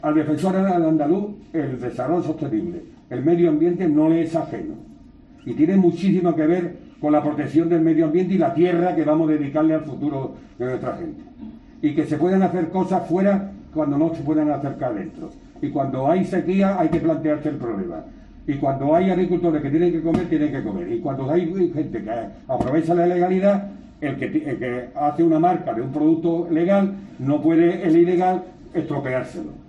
Al defensor andaluz, el desarrollo sostenible, el medio ambiente no le es ajeno y tiene muchísimo que ver con la protección del medio ambiente y la tierra que vamos a dedicarle al futuro de nuestra gente. Y que se pueden hacer cosas fuera cuando no se puedan hacer acá adentro. Y cuando hay sequía hay que plantearse el problema. Y cuando hay agricultores que tienen que comer, tienen que comer. Y cuando hay gente que aprovecha la legalidad, el que hace una marca de un producto legal no puede el ilegal estropeárselo.